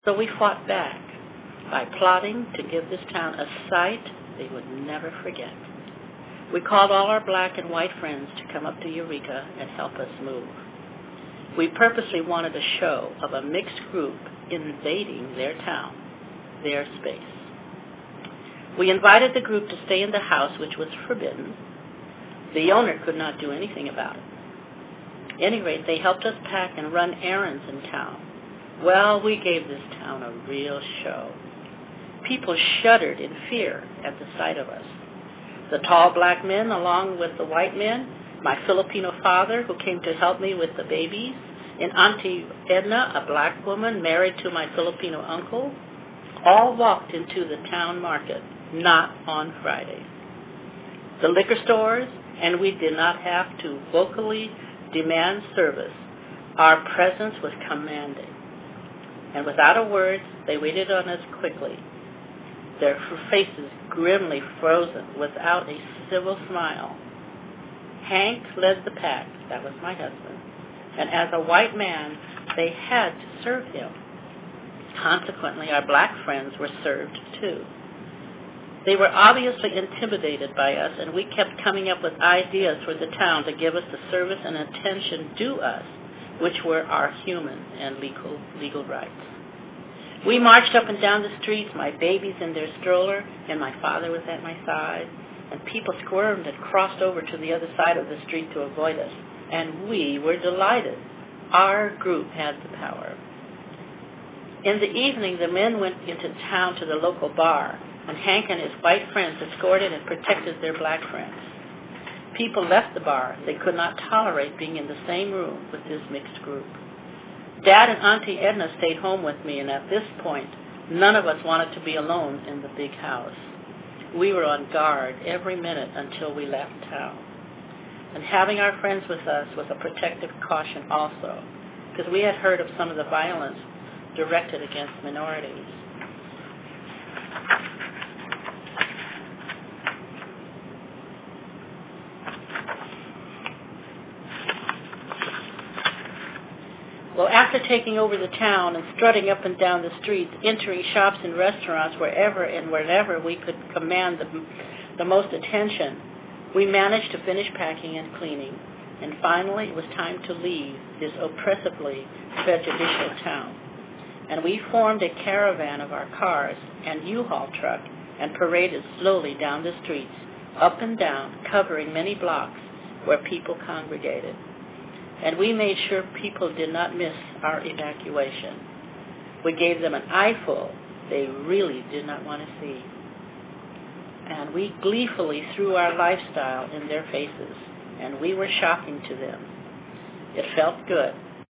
So we fought back by plotting to give this town a sight they would never forget. We called all our black and white friends to come up to Eureka and help us move. We purposely wanted a show of a mixed group invading their town, their space. We invited the group to stay in the house, which was forbidden. The owner could not do anything about it. At any rate, they helped us pack and run errands in town. Well, we gave this town a real show. People shuddered in fear at the sight of us. The tall black men, along with the white men, my Filipino father, who came to help me with the babies, and Auntie Edna, a black woman married to my Filipino uncle, all walked into the town market, not on Fridays. The liquor stores, and we did not have to vocally demand service. Our presence was commanding. And without a word, they waited on us quickly, their faces grimly frozen, without a civil smile. Hank led the pack, that was my husband, and as a white man, they had to serve him. Consequently, our black friends were served too. They were obviously intimidated by us, and we kept coming up with ideas for the town to give us the service and attention due us, which were our human and legal rights. We marched up and down the streets, my babies in their stroller, and my father was at my side, and people squirmed and crossed over to the other side of the street to avoid us, and we were delighted. Our group had the power. In the evening, the men went into town to the local bar, and Hank and his white friends escorted and protected their black friends. People left the bar. They could not tolerate being in the same room with this mixed group. Dad and Auntie Edna stayed home with me, and at this point, none of us wanted to be alone in the big house. We were on guard every minute until we left town. And having our friends with us was a protective caution also, because we had heard of some of the violence directed against minorities. Well, after taking over the town and strutting up and down the streets, entering shops and restaurants wherever and whenever we could command the most attention, we managed to finish packing and cleaning. And finally, it was time to leave this oppressively prejudicial town. And we formed a caravan of our cars and U-Haul truck and paraded slowly down the streets, up and down, covering many blocks where people congregated. And we made sure people did not miss our evacuation. We gave them an eyeful they really did not want to see. And we gleefully threw our lifestyle in their faces, and we were shocking to them. It felt good